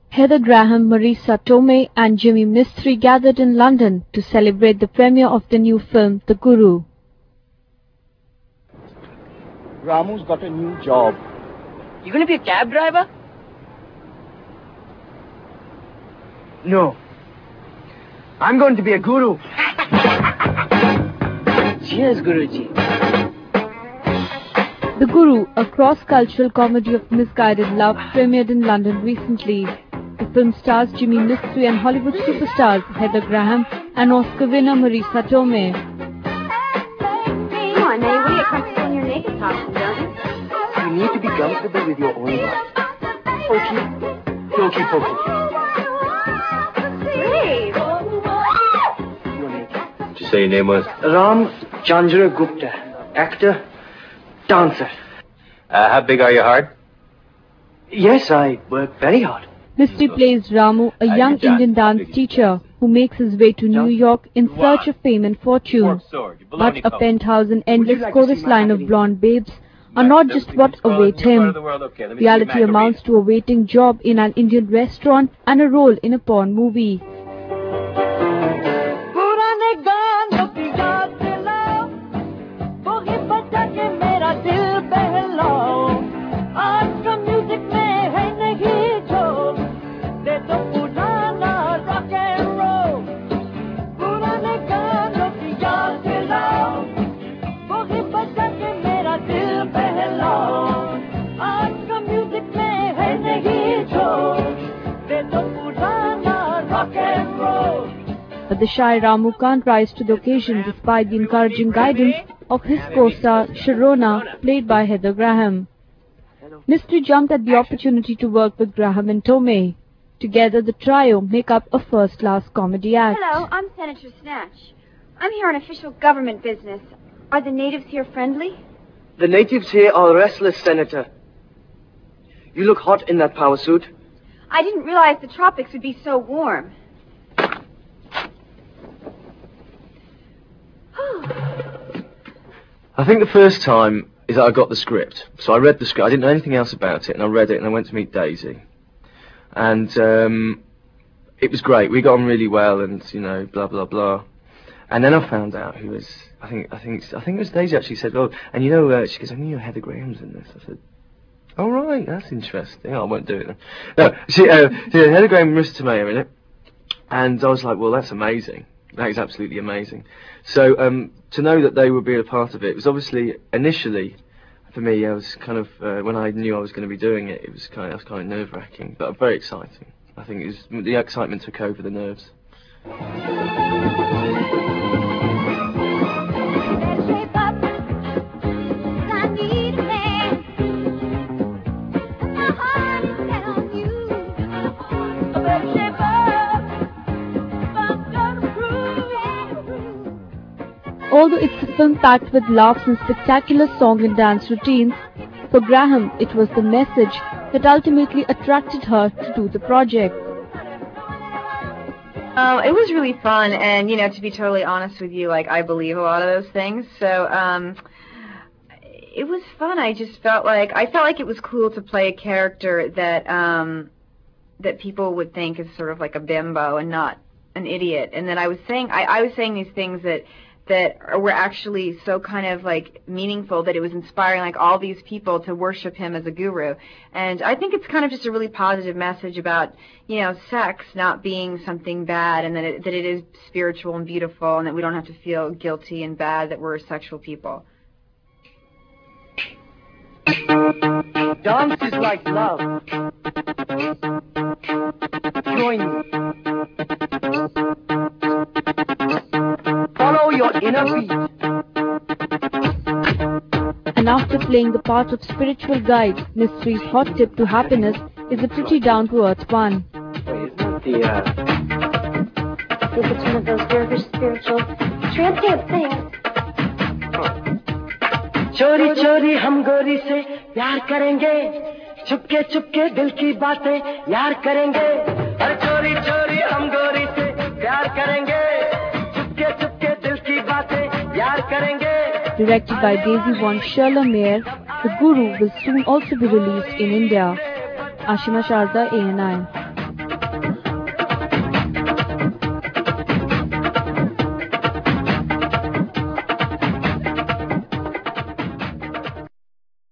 Heather Graham, Marisa Tomei and Jimmy Mistry gathered in London to celebrate the premiere of the new film, The Guru. Ramu's got a new job. You gonna be a cab driver? No. I'm going to be a guru. Cheers, Guruji. The Guru, a cross-cultural comedy of misguided love, premiered in London recently. The film stars Jimmy Mistry and Hollywood superstars Heather Graham and Oscar winner Marisa Tomei. Come on, now you want to get comfortable in your naked costume, don't you? You need to be comfortable with your own life. Okey pokey. Brave. You're naked. Did you say your name was? Ram Chandra Gupta. Actor, dancer. How big are your heart? Yes, I work very hard. Mistry plays Ramu, a young Indian dance teacher who makes his way to New York in search of fame and fortune. But a penthouse and endless chorus line of blonde babes are not just what await him. Reality amounts to a waiting job in an Indian restaurant and a role in a porn movie. But the shy Ramu can't rise to the occasion despite the encouraging guidance of his co-star Sharona, played by Heather Graham. Mistry jumped at the opportunity to work with Graham and Tomei. Together, the trio make up a first-class comedy act. Hello, I'm Senator Snatch. I'm here on official government business. Are the natives here friendly? The natives here are restless, Senator. You look hot in that power suit. I didn't realize the tropics would be so warm. I think the first time is that I got the script. So I read the script. I didn't know anything else about it, and I read it, and I went to meet Daisy. And it was great. We got on really well, and blah blah blah. And then I found out who was. I think it was Daisy actually said, "Oh, and she goes, I knew Heather Graham's in this." I said, "Oh right, that's interesting. I won't do it then." No, Heather Graham and Marisa Tomei are in it, and I was like, "Well, that's amazing. That is absolutely amazing." So to know that they would be a part of it was obviously initially for me. I was kind of when I knew I was going to be doing it, it was kind of nerve-wracking, but very exciting. I think the excitement took over the nerves. Although it's a film packed with laughs and spectacular song and dance routines, for Graham it was the message that ultimately attracted her to do the project. It was really fun, and to be totally honest with you, I believe a lot of those things. So it was fun. I felt like it was cool to play a character that that people would think is sort of like a bimbo and not an idiot. And then I was saying these things that were actually so kind of meaningful that it was inspiring all these people to worship him as a guru. And I think it's kind of just a really positive message about sex not being something bad, and that it is spiritual and beautiful, and that we don't have to feel guilty and bad that we're sexual people. Dance is like love. Join me. Follow your inner beat. And after playing the part of spiritual guide, Mistry's hot tip to happiness is a pretty down-to-earth one. Wait, isn't it I think it's one of those dervish spiritual transient things. चोरी चोरी हम गोरी से प्यार करेंगे, चुपके चुपके दिल की बातें यार करेंगे, हर चोरी चोरी हम गोरी से प्यार करेंगे, चुपके चुपके दिल की बातें यार करेंगे. Directed by Daisy von Scherler-Mayer, The Guru will soon also be released in India. Ashima Sharda, ANI.